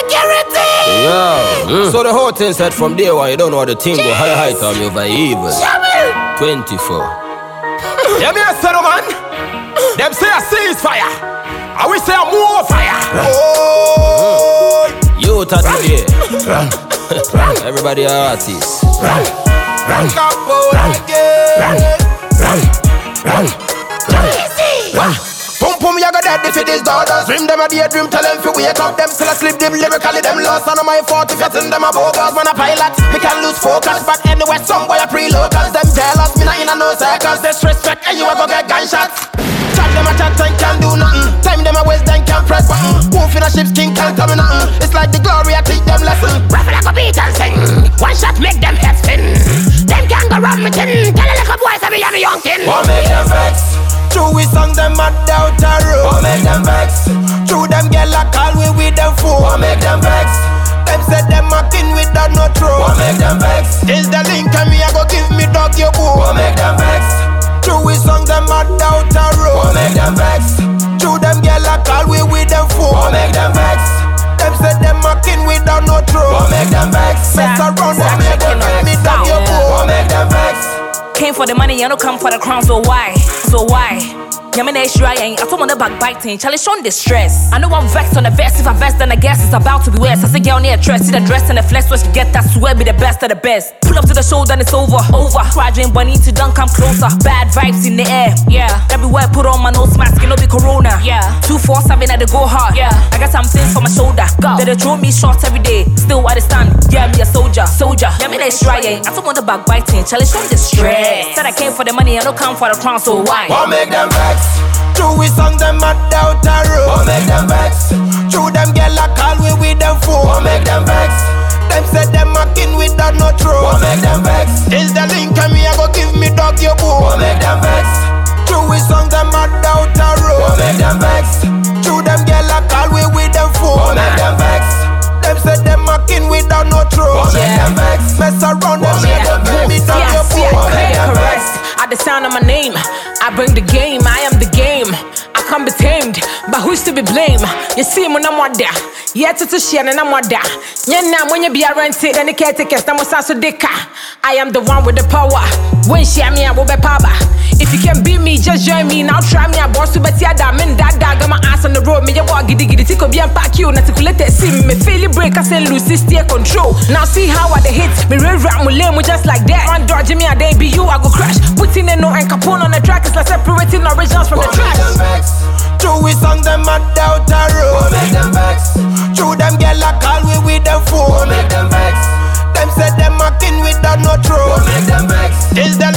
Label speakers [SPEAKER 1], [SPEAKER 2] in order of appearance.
[SPEAKER 1] security.
[SPEAKER 2] Yeah. So the whole thing said from day one, you don't know what the thing go high time you by evil. 24.
[SPEAKER 3] Yeah, me a say no man. Them say a ceasefire. I will say a more fire. Oh,
[SPEAKER 2] you today. Everybody are artists.
[SPEAKER 3] Pum pum, you go dead if it is daughters. Dream them a daydream, tell them fi wake up. Them still asleep, them lyrically, them lost. And my fault if you think them a bogus. Man a pilot, me can lose focus. But anyway, some boy a pre-locals. Them jealous, me not in a no circles. Disrespect, and you a go get gunshots. Chat them a chat and can't do nothing. Time them a waste, then can't press button. Wolf in a ship's king can't tell me nothing. It's like the glory, I teach them lesson.
[SPEAKER 1] Raffle like a beat and sing. One shot make them head spin. Them can't go round me tin. Tell a little boy say me a young king.
[SPEAKER 3] What make them vex? True we song them mad out a road. What make them vex? True them get like call we with them fool. What make them vex? Them said them a king with that no true. What make them vex? Is the link and me a go give me dog your boo. What make them vex? True we song them mad out a road. What make them vex? True them get like call we with them fool. What make them vex? Them said them a king with that no true. What make them vex? Mess around them me go give me dog your boo. What make them vex?
[SPEAKER 4] Came for the money, you don't come for the crown, so why? So why? Yamina is trying, I told on the backbiting, challenge on the stress. I know I'm vexed on the vest, if I vest then I guess it's about to be worse. I say girl near dress, see the dress and the flex, what you get, that swear be the best of the best. Pull up to the show, then it's over. Try drink, but need to done come closer. Bad vibes in the air, yeah. Everywhere put on my nose mask, it no be corona, yeah. 247 at the go hard, yeah. I got some things for my shoulder, go. They throw me shots every day, still I stand, yeah, me a soldier. Yamina is trying, I told on the backbiting, challenge on the stress. Said I came for the money, I don't come for the crown, so why?
[SPEAKER 3] What make them vex? True we song them mad out a road. What make them vex? True them get like call we with them fool. What make them vex? Them said them a king with that no true. What make them vex? Is the link and me a go give me dog your boo. What make them vex? True we song them mad out a road. What make them vex? True them get like call we with them fool. What make them vex? Them said them a king with that no true. What make them vex? Mess around them me go give me dog your boo. What make them vex?
[SPEAKER 4] At the sound of my name, I bring the game, I am the game. I can't be tamed, but who's to be blamed? You see me no more there. Yet to share and I'm more there. Now when you be a rented and the caretakers, I'm so deka. I am the one with the power. When share me, I will be power. If you can beat me, just join me. Now try me, I boss to bet ya that men that got my ass on the road. Me ya walk giddy tick be and pack you, not to let it see me. Feel it break, I say lose this steer control. Now see how I the hit. Me real rap, me lame, just like that. Run dodge me, I they be you, I go crash. Putting in no and Capone on the track, it's like separating originals from the trash.
[SPEAKER 3] True we song them mad out a road. What make them vex? True them get like call we with them fool. What make them vex? Them said them a king with that no true. What make them vex? Is the